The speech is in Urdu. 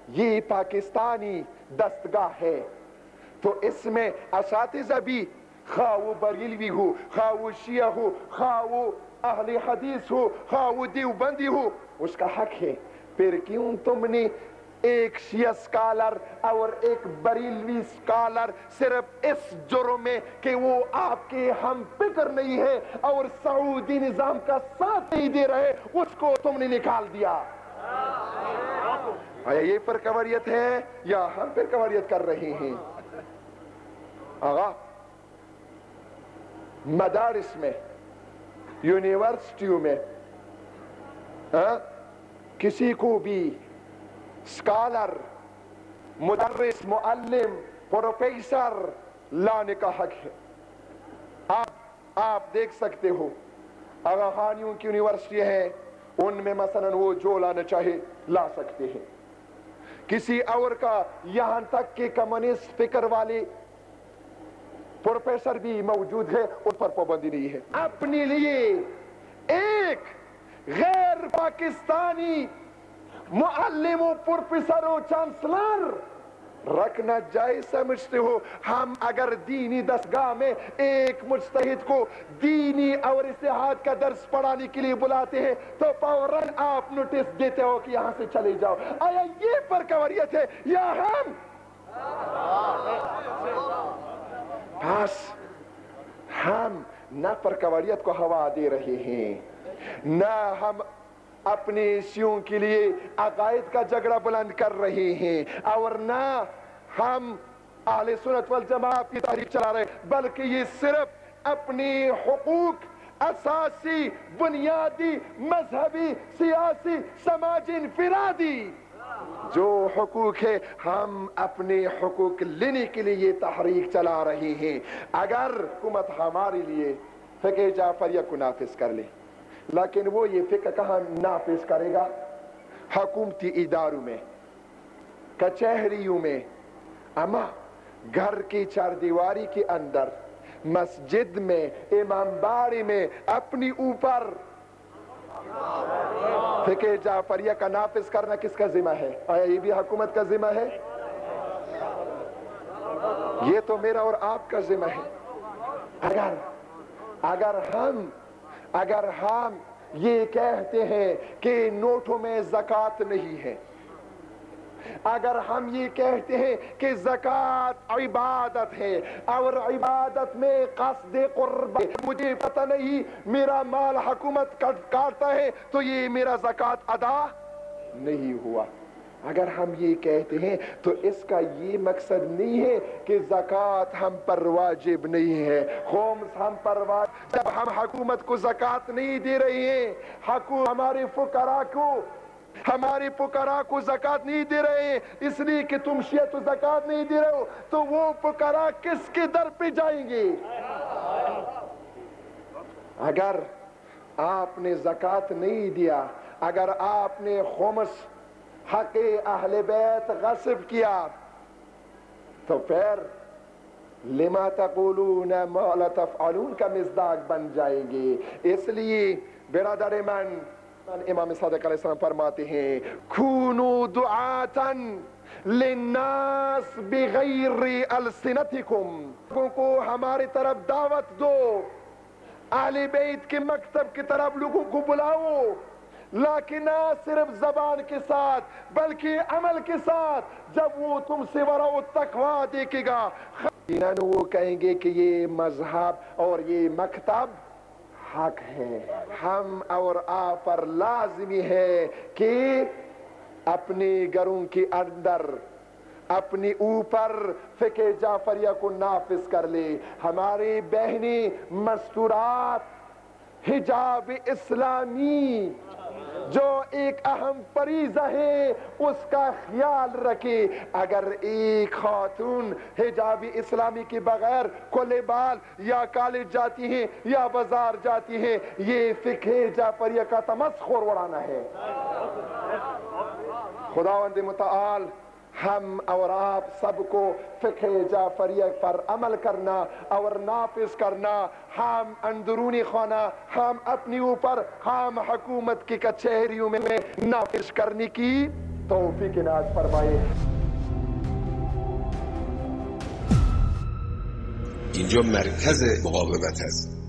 یہ پاکستانی دستگاہ ہے، تو اس میں اساتذہ بھی، خواہ وہ بریلوی ہو، خواہ وہ شیعہ ہو، خواہ وہ اہل حدیث ہو، خواہ وہ دیوبندی ہو، اس کا حق ہے۔ پھر کیوں تم نے ایک شیعہ سکالر اور ایک بریلوی سکالر صرف اس جرم میں کہ وہ آپ کے ہم فکر نہیں ہے اور سعودی نظام کا ساتھ نہیں دے رہے، اس کو تم نے نکال دیا؟ آیا یہ فرقواریت ہے یا ہم فرقواریت کر رہے ہیں؟ آغا مدارس میں، یونیورسٹیوں میں کسی کو بھی سکالر، مدرس، معلم، پروفیسر لانے کا حق ہے۔ آپ دیکھ سکتے ہو آغا خانیوں کی یونیورسٹی ہے، ان میں مثلا وہ جو لانا چاہے لا سکتے ہیں۔ کسی اور کا، یہاں تک کہ کمیونسٹ فکر والے پروفیسر بھی موجود ہے، ان پر پابندی نہیں ہے۔ اپنے لیے ایک غیر پاکستانی معلم و پروفیسر و چانسلر رکھنا جائز سمجھتے ہو؟ ہم اگر دینی دستگاہ میں ایک مجتہد کو دینی اور اتحاد کا درس پڑھانے کے لیے بلاتے ہیں تو فوراً آپ نوٹس دیتے ہو کہ یہاں سے چلے جاؤ۔ آیا یہ فرقواریت ہے یا ہم؟ بس ہم نہ فرقواریت کو ہوا دے رہے ہیں، نہ ہم اپنے ایشیوں کے لیے عقائد کا جھگڑا بلند کر رہے ہیں، اور نہ ہم اہل سنت والجماعت کی تحریک چلا رہے، بلکہ یہ صرف اپنے حقوق اساسی، بنیادی، مذہبی، سیاسی، سماجی، انفرادی جو حقوق ہے، ہم اپنے حقوق لینے کے لیے یہ تحریک چلا رہے ہیں۔ اگر حکومت ہمارے لیے فقہ جعفریہ کو نافذ کر لے، لیکن وہ یہ فقہ کہاں نافذ کرے گا؟ حکومتی اداروں میں، کچہریوں میں، اما گھر کی چار دیواری کے اندر، مسجد میں، امام باڑی میں اپنی اوپر فقہ جعفریہ کا نافذ کرنا کس کا ذمہ ہے؟ آیا یہ بھی حکومت کا ذمہ ہے؟ یہ تو میرا اور آپ کا ذمہ ہے۔ اگر ہم یہ کہتے ہیں کہ نوٹوں میں زکوٰۃ نہیں ہے، اگر ہم یہ کہتے ہیں کہ زکوٰۃ عبادت ہے اور عبادت میں قصد قربت، مجھے پتہ نہیں میرا مال حکومت کاٹتا ہے تو یہ میرا زکوٰۃ ادا نہیں ہوا، اگر ہم یہ کہتے ہیں تو اس کا یہ مقصد نہیں ہے کہ زکوٰۃ ہم پر واجب نہیں ہے، خمس ہم پر واجب۔ جب ہم حکومت کو زکوٰۃ نہیں دے رہے ہیں، ہمارے فقراء کو زکوٰۃ نہیں دے رہے ہیں اس لیے کہ تم شیعہ تو زکوٰۃ نہیں دے رہے ہو، تو وہ فقراء کس کے در پہ جائیں گے؟ اگر آپ نے زکوٰۃ نہیں دیا، اگر آپ نے خمس حق اہل بیت غصب کیا، تو پھر لما تقولون ما لا تفعلون کا مصداق بن جائیں گے۔ اس لیے برادر من، امام صادق علیہ السلام فرماتے ہیں کونوا دعاتا للناس بغیر السنتکم، لوگوں کو ہماری طرف دعوت دو، اہل بیت کے مکتب کی طرف لوگوں کو بلاؤ، لیکن نہ صرف زبان کے ساتھ بلکہ عمل کے ساتھ۔ جب وہ تم سے ورع و تقویٰ دیکھے گا، یقیناً وہ کہیں گے کہ یہ مذہب اور یہ مکتب حق ہے۔ ہم اور آپ پر لازمی ہے کہ اپنے گھروں کے اندر اپنی اوپر فقہ جعفریہ کو نافذ کر لے۔ ہماری بہنیں مستورات، حجاب اسلامی جو ایک اہم فریضہ ہے اس کا خیال رکھے۔ اگر ایک خاتون حجاب اسلامی کے بغیر کھلے بال یا کالج جاتی ہیں یا بازار جاتی ہیں، یہ فقہ جعفریہ کا تمسخر اڑانا ہے۔ خداوند متعال ہم اور آپ سب کو فقہ جعفریہ پر عمل کرنا اور نافذ کرنا، ہم اندرونی خانہ، ہم اپنی اوپر، ہم حکومت کی کچہریوں میں نافذ کرنے کی توفیق عنایت فرمائے. اینجا مرکز مقاومت است.